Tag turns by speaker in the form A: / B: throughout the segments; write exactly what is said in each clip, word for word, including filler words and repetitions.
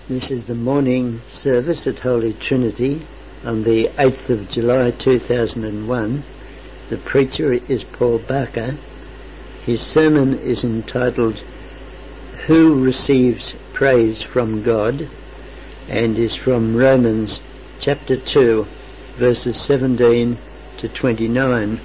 A: This is the morning service at Holy Trinity on the eighth of July two thousand one. The preacher is Paul Barker. His sermon is entitled Who Receives Praise from God, and is from Romans chapter two verses seventeen to twenty-nine.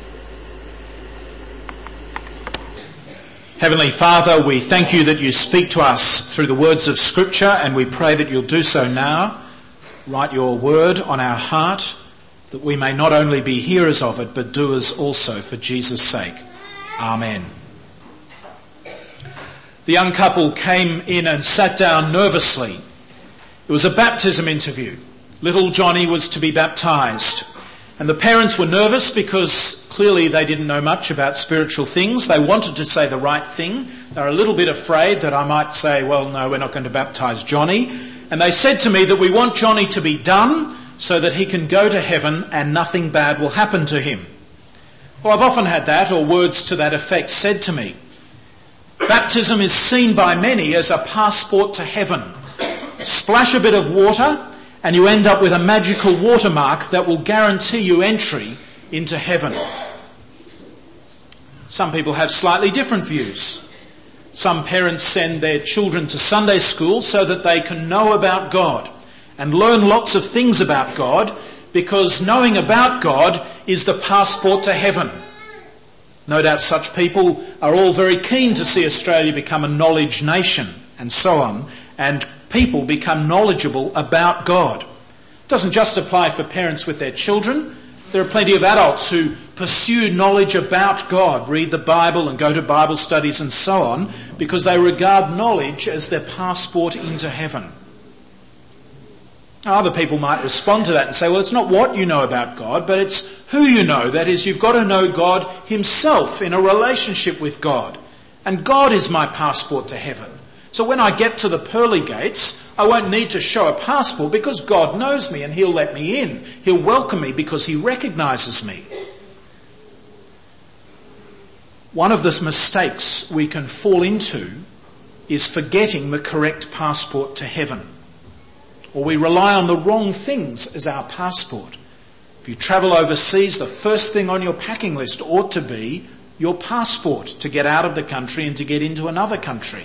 B: Heavenly Father, we thank you that you speak to us through the words of Scripture, and we pray that you'll do so now. Write your word on our heart, that we may not only be hearers of it, but doers also, for Jesus' sake. Amen. The young couple came in and sat down nervously. It was a baptism interview. Little Johnny was to be baptised. And the parents were nervous because clearly they didn't know much about spiritual things. They wanted to say the right thing. They were a little bit afraid that I might say, well, no, we're not going to baptise Johnny. And they said to me that we want Johnny to be done so that he can go to heaven and nothing bad will happen to him. Well, I've often had that, or words to that effect, said to me. Baptism is seen by many as a passport to heaven. Splash a bit of water and you end up with a magical watermark that will guarantee you entry into heaven. Some people have slightly different views. Some parents send their children to Sunday school so that they can know about God and learn lots of things about God, because knowing about God is the passport to heaven. No doubt such people are all very keen to see Australia become a knowledge nation and so on, and people become knowledgeable about God. It doesn't just apply for parents with their children. There are plenty of adults who pursue knowledge about God, read the Bible and go to Bible studies and so on, because they regard knowledge as their passport into heaven. Other people might respond to that and say, well, it's not what you know about God, but it's who you know. That is, you've got to know God himself in a relationship with God. And God is my passport to heaven. So when I get to the pearly gates, I won't need to show a passport because God knows me and he'll let me in. He'll welcome me because he recognises me. One of the mistakes we can fall into is forgetting the correct passport to heaven. Or we rely on the wrong things as our passport. If you travel overseas, the first thing on your packing list ought to be your passport to get out of the country and to get into another country.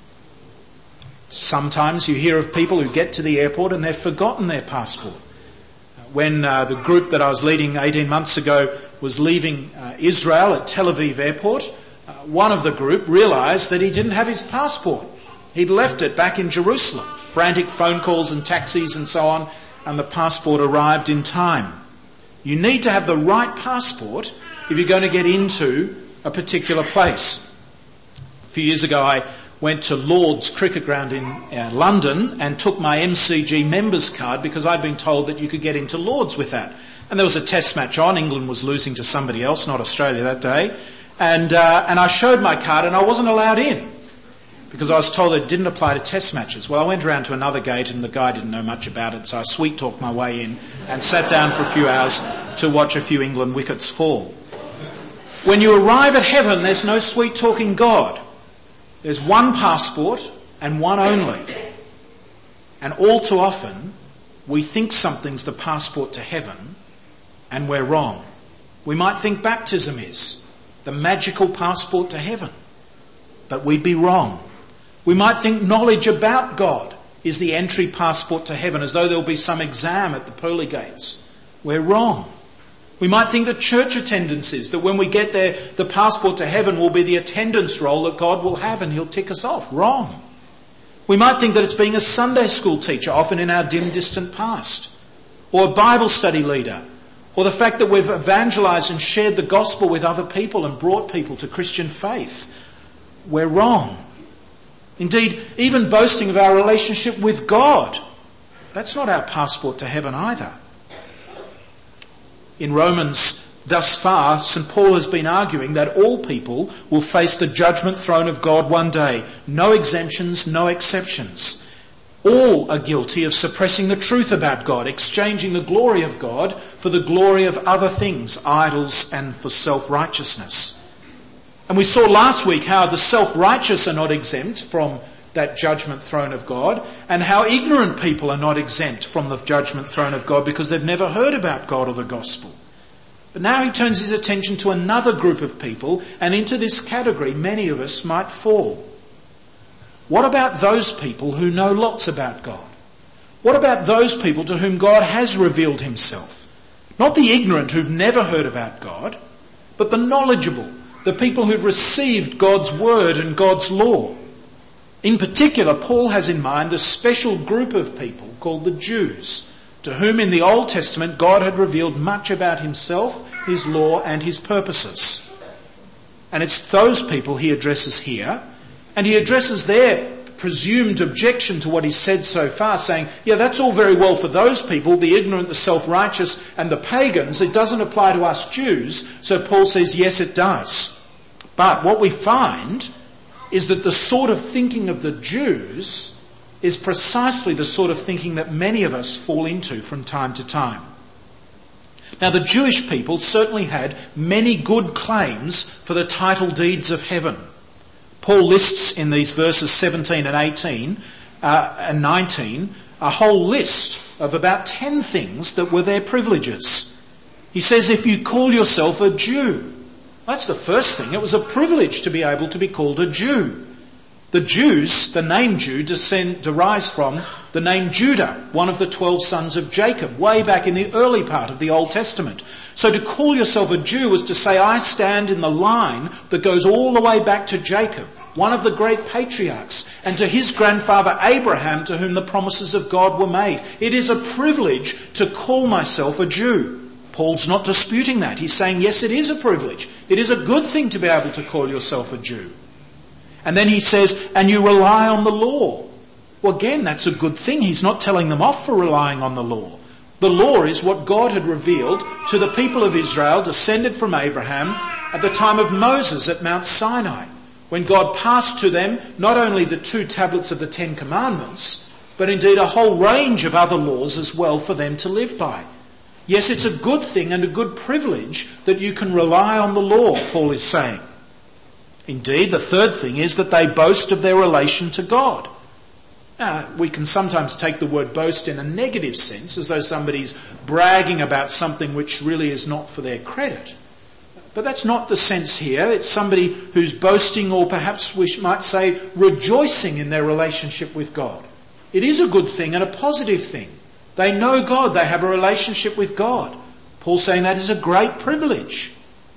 B: Sometimes you hear of people who get to the airport and they've forgotten their passport. When uh, the group that I was leading eighteen months ago was leaving uh, Israel at Tel Aviv airport, uh, one of the group realised that he didn't have his passport. He'd left it back in Jerusalem. Frantic phone calls and taxis and so on, and the passport arrived in time. You need to have the right passport if you're going to get into a particular place. A few years ago I went to Lord's cricket ground in uh, London and took my M C G members card because I'd been told that you could get into Lord's with that. And there was a test match on. England was losing to somebody else, not Australia that day. And, uh, and I showed my card and I wasn't allowed in because I was told it didn't apply to test matches. Well, I went around to another gate and the guy didn't know much about it, so I sweet-talked my way in and sat down for a few hours to watch a few England wickets fall. When you arrive at heaven, there's no sweet-talking God. There's one passport and one only. And all too often, we think something's the passport to heaven and we're wrong. We might think baptism is the magical passport to heaven, but we'd be wrong. We might think knowledge about God is the entry passport to heaven, as though there'll be some exam at the pearly gates. We're wrong. We might think that church attendance is, that when we get there, the passport to heaven will be the attendance roll that God will have and he'll tick us off. Wrong. We might think that it's being a Sunday school teacher, often in our dim, distant past, or a Bible study leader, or the fact that we've evangelised and shared the gospel with other people and brought people to Christian faith. We're wrong. Indeed, even boasting of our relationship with God, that's not our passport to heaven either. In Romans, thus far, Saint Paul has been arguing that all people will face the judgment throne of God one day. No exemptions, no exceptions. All are guilty of suppressing the truth about God, exchanging the glory of God for the glory of other things, idols, and for self-righteousness. And we saw last week how the self-righteous are not exempt from that judgment throne of God, and how ignorant people are not exempt from the judgment throne of God because they've never heard about God or the gospel. But now he turns his attention to another group of people, and into this category many of us might fall. What about those people who know lots about God? What about those people to whom God has revealed himself? Not the ignorant who've never heard about God, but the knowledgeable, the people who've received God's word and God's law. In particular, Paul has in mind the special group of people called the Jews, to whom in the Old Testament God had revealed much about himself, his law and his purposes. And it's those people he addresses here, and he addresses their presumed objection to what he's said so far, saying, yeah, that's all very well for those people, the ignorant, the self-righteous and the pagans. It doesn't apply to us Jews. So Paul says, yes, it does. But what we find is that the sort of thinking of the Jews is precisely the sort of thinking that many of us fall into from time to time. Now, the Jewish people certainly had many good claims for the title deeds of heaven. Paul lists in these verses seventeen and eighteen uh, and nineteen a whole list of about ten things that were their privileges. He says, if you call yourself a Jew, that's the first thing. It was a privilege to be able to be called a Jew. The Jews, the name Jew, descend, derives from the name Judah, one of the twelve sons of Jacob, way back in the early part of the Old Testament. So to call yourself a Jew was to say, I stand in the line that goes all the way back to Jacob, one of the great patriarchs, and to his grandfather Abraham, to whom the promises of God were made. It is a privilege to call myself a Jew. Paul's not disputing that. He's saying, yes, it is a privilege. It is a good thing to be able to call yourself a Jew. And then he says, and you rely on the law. Well, again, that's a good thing. He's not telling them off for relying on the law. The law is what God had revealed to the people of Israel, descended from Abraham, at the time of Moses at Mount Sinai, when God passed to them not only the two tablets of the Ten Commandments, but indeed a whole range of other laws as well for them to live by. Yes, it's a good thing and a good privilege that you can rely on the law, Paul is saying. Indeed, the third thing is that they boast of their relation to God. Now, we can sometimes take the word boast in a negative sense, as though somebody's bragging about something which really is not for their credit. But that's not the sense here. It's somebody who's boasting, or perhaps we might say rejoicing in their relationship with God. It is a good thing and a positive thing. They know God. They have a relationship with God. Paul's saying that is a great privilege.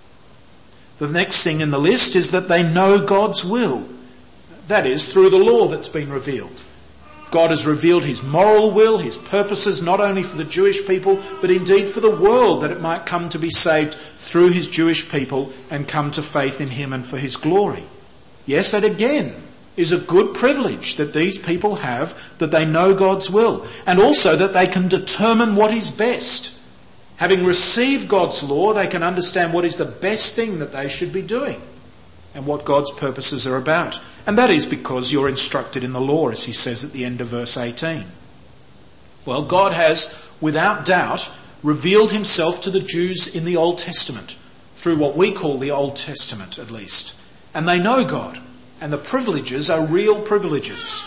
B: The next thing in the list is that they know God's will. That is, through the law that's been revealed. God has revealed his moral will, his purposes, not only for the Jewish people, but indeed for the world, that it might come to be saved through his Jewish people and come to faith in him and for his glory. Yes, that again is a good privilege that these people have, that they know God's will, and also that they can determine what is best. Having received God's law, they can understand what is the best thing that they should be doing and what God's purposes are about. And that is because you're instructed in the law, as he says at the end of verse eighteen. Well, God has, without doubt, revealed himself to the Jews in the Old Testament, through what we call the Old Testament at least. And they know God, and the privileges are real privileges.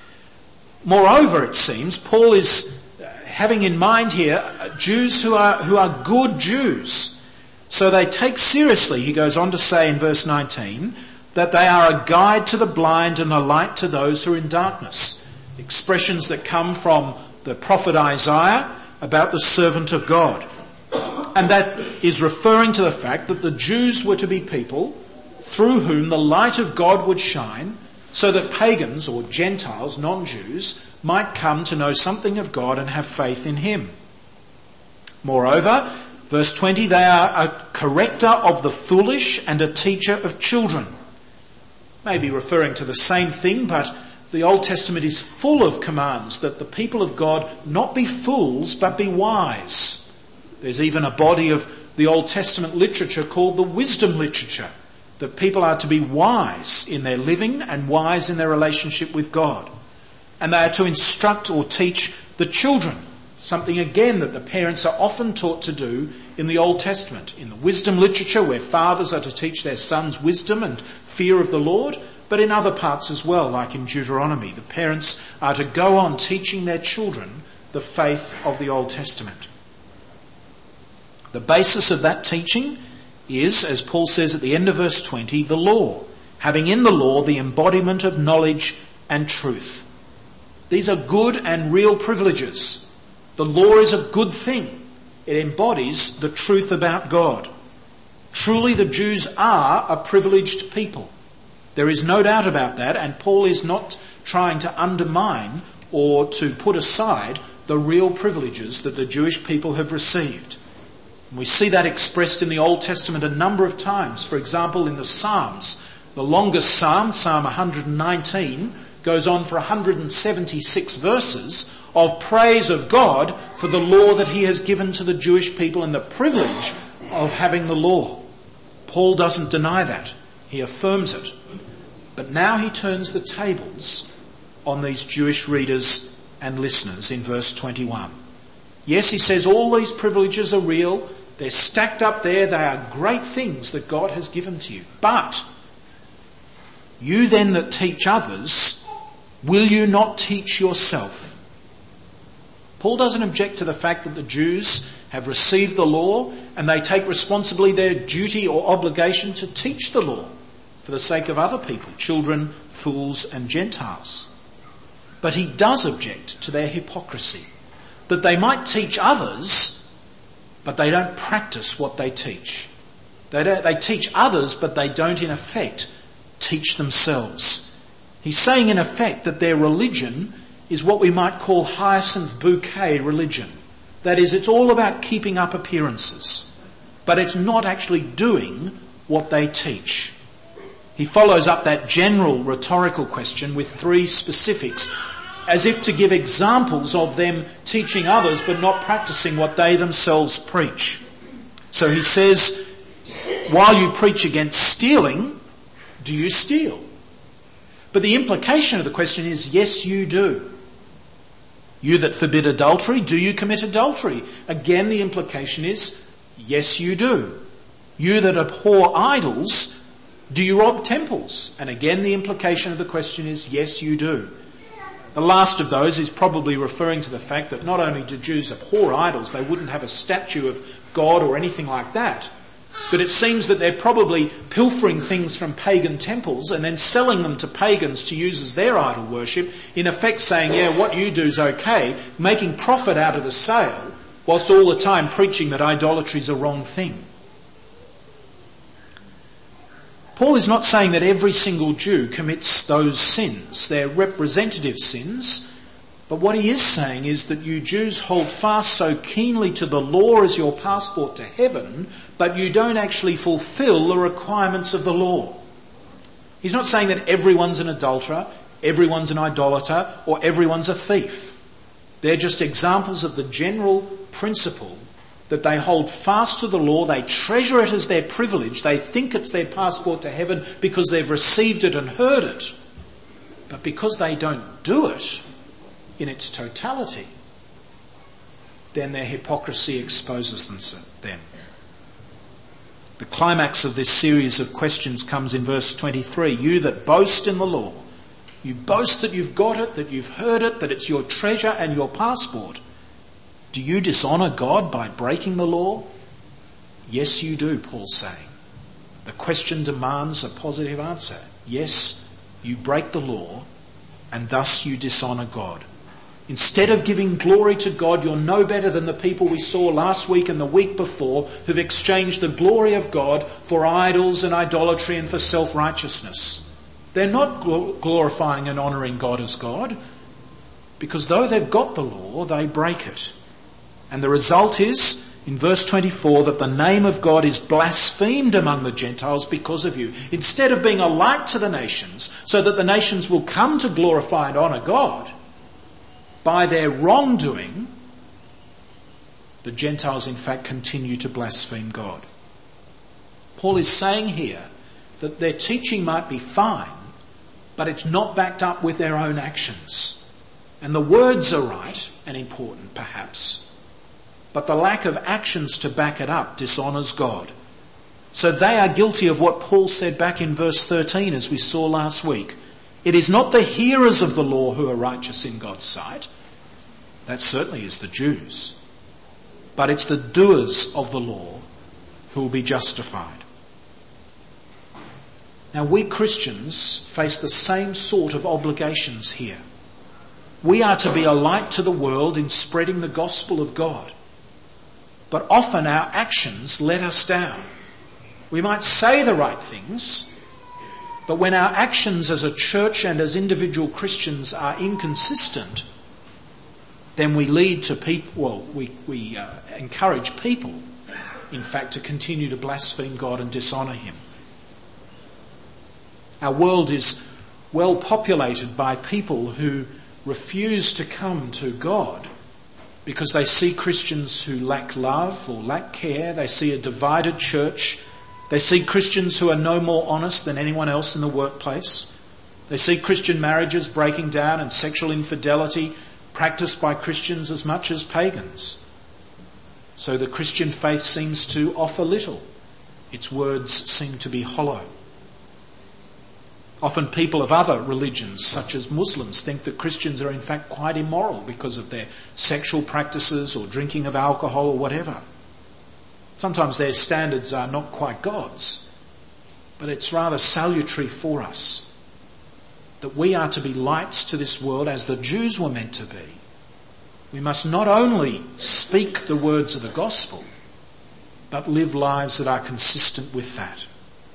B: Moreover, it seems, Paul is having in mind here Jews who are who are good Jews. So they take seriously, he goes on to say in verse nineteen, that they are a guide to the blind and a light to those who are in darkness. Expressions that come from the prophet Isaiah about the servant of God. And that is referring to the fact that the Jews were to be people through whom the light of God would shine, so that pagans or Gentiles, non-Jews, might come to know something of God and have faith in him. Moreover, verse twenty, they are a corrector of the foolish and a teacher of children. Maybe referring to the same thing, but the Old Testament is full of commands that the people of God not be fools but be wise. There's even a body of the Old Testament literature called the wisdom literature, that people are to be wise in their living and wise in their relationship with God. And they are to instruct or teach the children, something again that the parents are often taught to do in the Old Testament. In the wisdom literature, where fathers are to teach their sons wisdom and fear of the Lord, but in other parts as well, like in Deuteronomy. The parents are to go on teaching their children the faith of the Old Testament. The basis of that teaching is, as Paul says at the end of verse twenty, the law, having in the law the embodiment of knowledge and truth. These are good and real privileges. The law is a good thing. It embodies the truth about God. Truly, the Jews are a privileged people. There is no doubt about that, and Paul is not trying to undermine or to put aside the real privileges that the Jewish people have received. And we see that expressed in the Old Testament a number of times. For example, in the Psalms, the longest psalm, Psalm one hundred nineteen, goes on for one hundred seventy-six verses of praise of God for the law that he has given to the Jewish people and the privilege of having the law. Paul doesn't deny that. He affirms it. But now he turns the tables on these Jewish readers and listeners in verse twenty-one. Yes, he says all these privileges are real. They're stacked up there. They are great things that God has given to you. But you then that teach others, will you not teach yourself? Paul doesn't object to the fact that the Jews have received the law and they take responsibly their duty or obligation to teach the law for the sake of other people, children, fools and Gentiles. But he does object to their hypocrisy, that they might teach others, but they don't practice what they teach. They, don't, they teach others, but they don't in effect teach themselves. He's saying in effect that their religion is what we might call hyacinth bouquet religion. That is, it's all about keeping up appearances, but it's not actually doing what they teach. He follows up that general rhetorical question with three specifics, as if to give examples of them teaching others but not practicing what they themselves preach. So he says, while you preach against stealing, do you steal? But the implication of the question is, yes, you do. You that forbid adultery, do you commit adultery? Again, the implication is, yes, you do. You that abhor idols, do you rob temples? And again, the implication of the question is, yes, you do. The last of those is probably referring to the fact that not only do Jews abhor idols, they wouldn't have a statue of God or anything like that, but it seems that they're probably pilfering things from pagan temples and then selling them to pagans to use as their idol worship, in effect saying, yeah, what you do is okay, making profit out of the sale, whilst all the time preaching that idolatry is a wrong thing. Paul is not saying that every single Jew commits those sins. They're representative sins. But what he is saying is that you Jews hold fast so keenly to the law as your passport to heaven, but you don't actually fulfill the requirements of the law. He's not saying that everyone's an adulterer, everyone's an idolater, or everyone's a thief. They're just examples of the general principle that they hold fast to the law, they treasure it as their privilege, they think it's their passport to heaven because they've received it and heard it. But because they don't do it in its totality, then their hypocrisy exposes them. The climax of this series of questions comes in verse twenty-three. You that boast in the law, you boast that you've got it, that you've heard it, that it's your treasure and your passport. Do you dishonour God by breaking the law? Yes, you do, Paul's saying. The question demands a positive answer. Yes, you break the law, and thus you dishonour God. Instead of giving glory to God, you're no better than the people we saw last week and the week before who've exchanged the glory of God for idols and idolatry and for self-righteousness. They're not glorifying and honouring God as God, because though they've got the law, they break it. And the result is, in verse twenty-four, that the name of God is blasphemed among the Gentiles because of you. Instead of being a light to the nations, so that the nations will come to glorify and honour God, by their wrongdoing, the Gentiles in fact continue to blaspheme God. Paul is saying here that their teaching might be fine, but it's not backed up with their own actions. And the words are right and important, perhaps, but the lack of actions to back it up dishonours God. So they are guilty of what Paul said back in verse thirteen, as we saw last week. It is not the hearers of the law who are righteous in God's sight. That certainly is the Jews. But it's the doers of the law who will be justified. Now, we Christians face the same sort of obligations here. We are to be a light to the world in spreading the gospel of God. But often our actions let us down. We might say the right things, but when our actions as a church and as individual Christians are inconsistent, then we lead to people, well, we, we uh, encourage people, in fact, to continue to blaspheme God and dishonour him. Our world is well populated by people who refuse to come to God because they see Christians who lack love or lack care. They see a divided church. They see Christians who are no more honest than anyone else in the workplace. They see Christian marriages breaking down and sexual infidelity practiced by Christians as much as pagans. So the Christian faith seems to offer little. Its words seem to be hollow. Often people of other religions, such as Muslims, think that Christians are in fact quite immoral because of their sexual practices or drinking of alcohol or whatever. Sometimes their standards are not quite God's, but it's rather salutary for us that we are to be lights to this world as the Jews were meant to be. We must not only speak the words of the gospel, but live lives that are consistent with that.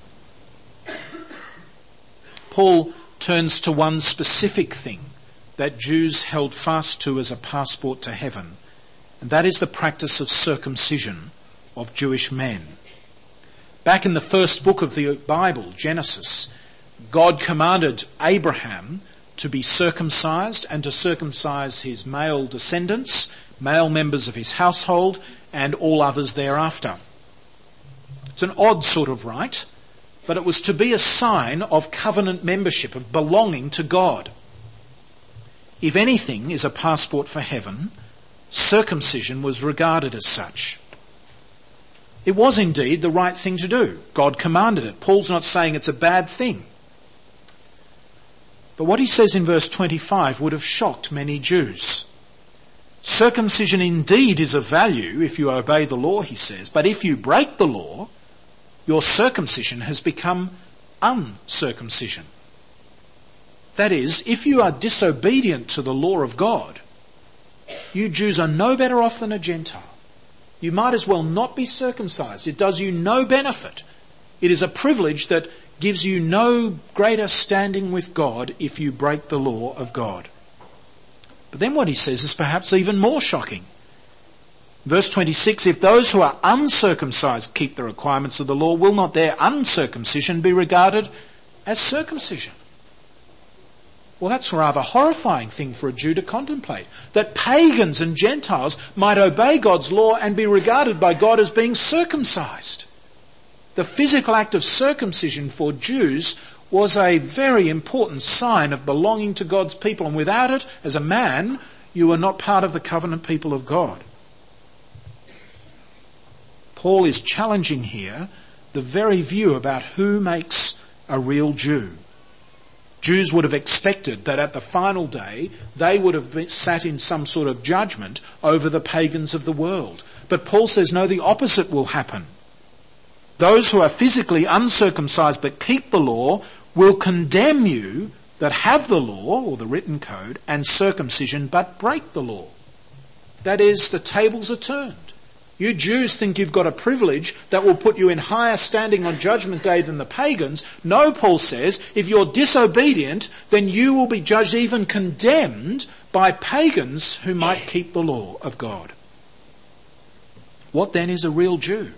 B: Paul turns to one specific thing that Jews held fast to as a passport to heaven, and that is the practice of circumcision of Jewish men. Back in the first book of the Bible, Genesis, God commanded Abraham to be circumcised and to circumcise his male descendants, male members of his household, and all others thereafter. It's an odd sort of rite, but it was to be a sign of covenant membership, of belonging to God. If anything is a passport for heaven, circumcision was regarded as such. It was indeed the right thing to do. God commanded it. Paul's not saying it's a bad thing. But what he says in verse twenty-five would have shocked many Jews. Circumcision indeed is of value if you obey the law, he says, but if you break the law, your circumcision has become uncircumcision. That is, if you are disobedient to the law of God, you Jews are no better off than a Gentile. You might as well not be circumcised. It does you no benefit. It is a privilege that gives you no greater standing with God if you break the law of God. But then what he says is perhaps even more shocking. Verse twenty-six, if those who are uncircumcised keep the requirements of the law, will not their uncircumcision be regarded as circumcision? Well, that's a rather horrifying thing for a Jew to contemplate, that pagans and Gentiles might obey God's law and be regarded by God as being circumcised. The physical act of circumcision for Jews was a very important sign of belonging to God's people, and without it, as a man, you were not part of the covenant people of God. Paul is challenging here the very view about who makes a real Jew. Jews would have expected that at the final day they would have been sat in some sort of judgment over the pagans of the world. But Paul says no, the opposite will happen. Those who are physically uncircumcised but keep the law will condemn you that have the law, or the written code, and circumcision but break the law. That is, the tables are turned. You Jews think you've got a privilege that will put you in higher standing on Judgment Day than the pagans. No, Paul says, if you're disobedient, then you will be judged, even condemned, by pagans who might keep the law of God. What then is a real Jew?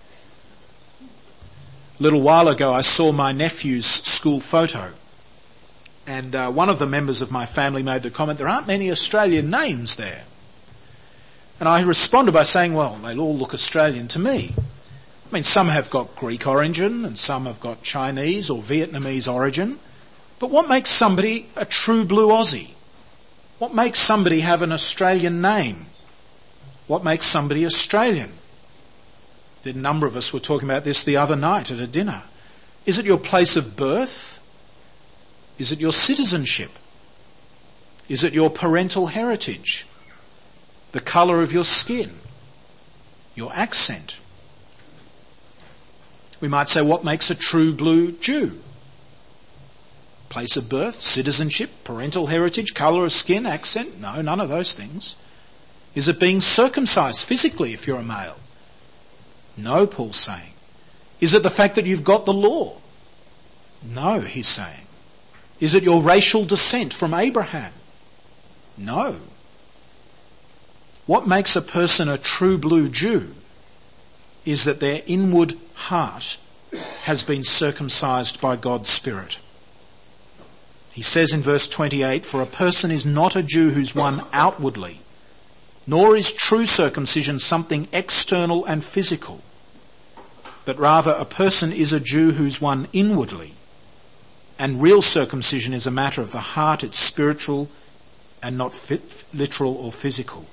B: A little while ago I saw my nephew's school photo, and uh, one of the members of my family made the comment, there aren't many Australian names there. And I responded by saying, well, they all look Australian to me. I mean, some have got Greek origin and some have got Chinese or Vietnamese origin. But what makes somebody a true blue Aussie? What makes somebody have an Australian name? What makes somebody Australian? A number of us were talking about this the other night at a dinner. Is it your place of birth? Is it your citizenship? Is it your parental heritage? The colour of your skin? Your accent? We might say, what makes a true blue Jew? Place of birth, citizenship, parental heritage, colour of skin, accent? No, none of those things. Is it being circumcised physically if you're a male? No, Paul's saying. Is it the fact that you've got the law? No, he's saying. Is it your racial descent from Abraham? No. What makes a person a true blue Jew is that their inward heart has been circumcised by God's Spirit. He says in verse twenty-eight, "For a person is not a Jew who's one outwardly, nor is true circumcision something external and physical, but rather a person is a Jew who's one inwardly, and real circumcision is a matter of the heart, it's spiritual and not fit, literal or physical."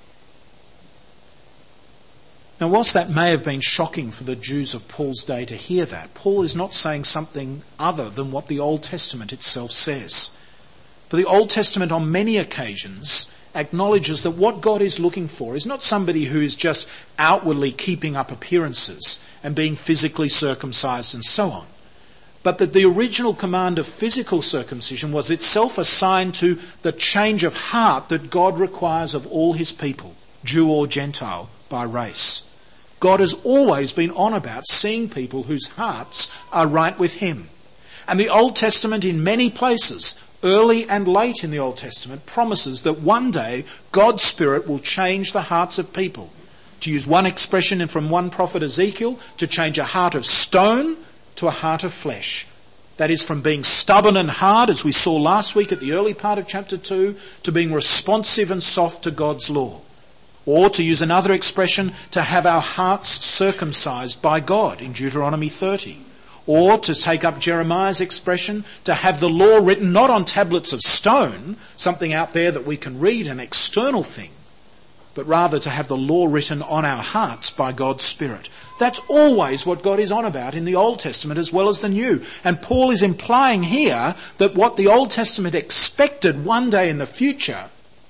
B: Now, whilst that may have been shocking for the Jews of Paul's day to hear that, Paul is not saying something other than what the Old Testament itself says. For the Old Testament on many occasions acknowledges that what God is looking for is not somebody who is just outwardly keeping up appearances and being physically circumcised and so on, but that the original command of physical circumcision was itself a sign to the change of heart that God requires of all his people, Jew or Gentile, by race. God has always been on about seeing people whose hearts are right with him. And the Old Testament in many places, early and late in the Old Testament, promises that one day God's Spirit will change the hearts of people. To use one expression from one prophet Ezekiel, to change a heart of stone to a heart of flesh. That is, from being stubborn and hard, as we saw last week at the early part of chapter two, to being responsive and soft to God's law. Or, to use another expression, to have our hearts circumcised by God in Deuteronomy thirty. Or, to take up Jeremiah's expression, to have the law written not on tablets of stone, something out there that we can read, an external thing, but rather to have the law written on our hearts by God's Spirit. That's always what God is on about in the Old Testament as well as the New. And Paul is implying here that what the Old Testament expected one day in the future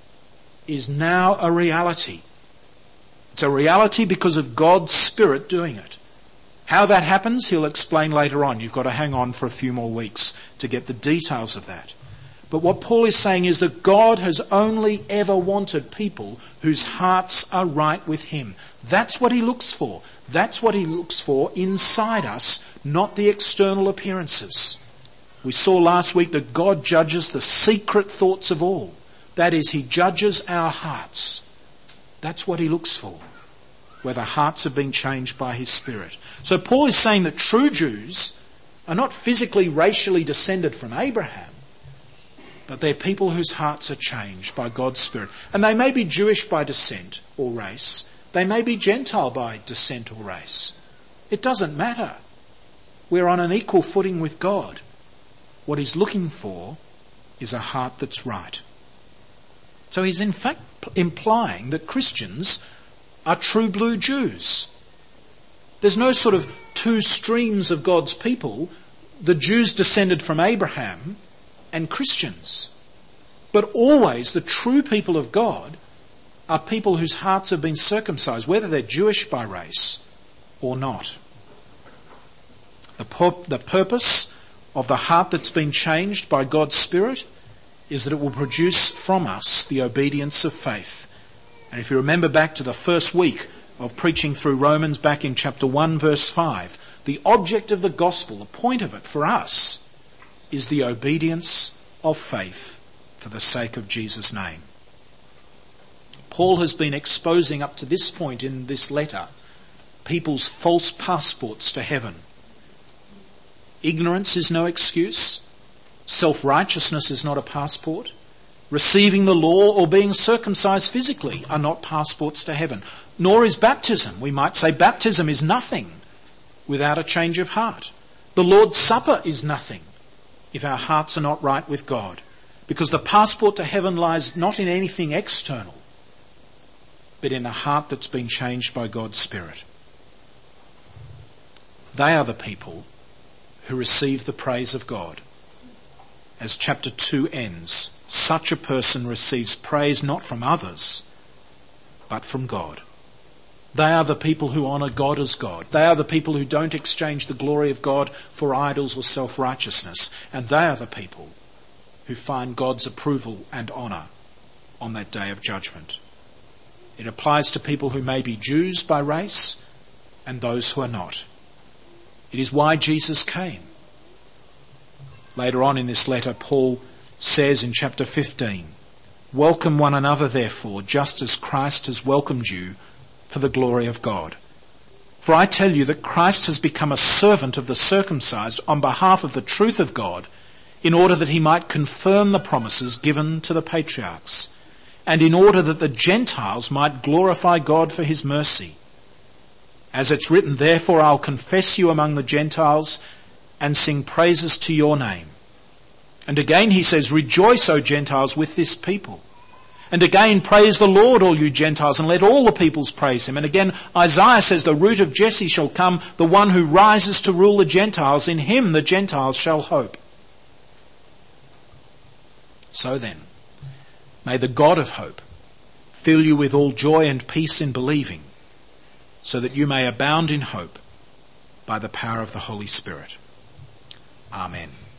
B: is now a reality. It's a reality because of God's Spirit doing it. How that happens, he'll explain later on. You've got to hang on for a few more weeks to get the details of that. But what Paul is saying is that God has only ever wanted people whose hearts are right with him. That's what he looks for. That's what he looks for inside us, not the external appearances. We saw last week that God judges the secret thoughts of all. That is, he judges our hearts. That's what he looks for, whether hearts have been changed by his Spirit. So Paul is saying that true Jews are not physically, racially descended from Abraham, but they're people whose hearts are changed by God's Spirit. And they may be Jewish by descent or race. They may be Gentile by descent or race. It doesn't matter. We're on an equal footing with God. What he's looking for is a heart that's right. So he's in fact implying that Christians are true blue Jews. There's no sort of two streams of God's people, the Jews descended from Abraham and Christians. But always the true people of God are people whose hearts have been circumcised, whether they're Jewish by race or not. The, pur- the purpose of the heart that's been changed by God's Spirit is that it will produce from us the obedience of faith. And if you remember back to the first week of preaching through Romans back in chapter one verse five, the object of the gospel, the point of it for us, is the obedience of faith for the sake of Jesus' name. Paul has been exposing up to this point in this letter people's false passports to heaven. Ignorance is no excuse. Self-righteousness is not a passport. Receiving the law or being circumcised physically are not passports to heaven. Nor is baptism. We might say baptism is nothing without a change of heart. The Lord's Supper is nothing if our hearts are not right with God. Because the passport to heaven lies not in anything external, but in a heart that's been changed by God's Spirit. They are the people who receive the praise of God. As chapter two ends, such a person receives praise not from others, but from God. They are the people who honour God as God. They are the people who don't exchange the glory of God for idols or self-righteousness. And they are the people who find God's approval and honour on that day of judgment. It applies to people who may be Jews by race and those who are not. It is why Jesus came. Later on in this letter, Paul says in chapter fifteen, "Welcome one another, therefore, just as Christ has welcomed you for the glory of God. For I tell you that Christ has become a servant of the circumcised on behalf of the truth of God, in order that he might confirm the promises given to the patriarchs, and in order that the Gentiles might glorify God for his mercy. As it's written, therefore I'll confess you among the Gentiles and sing praises to your name." And again he says, "Rejoice, O Gentiles, with this people." And again, "Praise the Lord, all you Gentiles, and let all the peoples praise him." And again, Isaiah says, "The root of Jesse shall come, the one who rises to rule the Gentiles. In him the Gentiles shall hope." So then, may the God of hope fill you with all joy and peace in believing, so that you may abound in hope by the power of the Holy Spirit. Amen.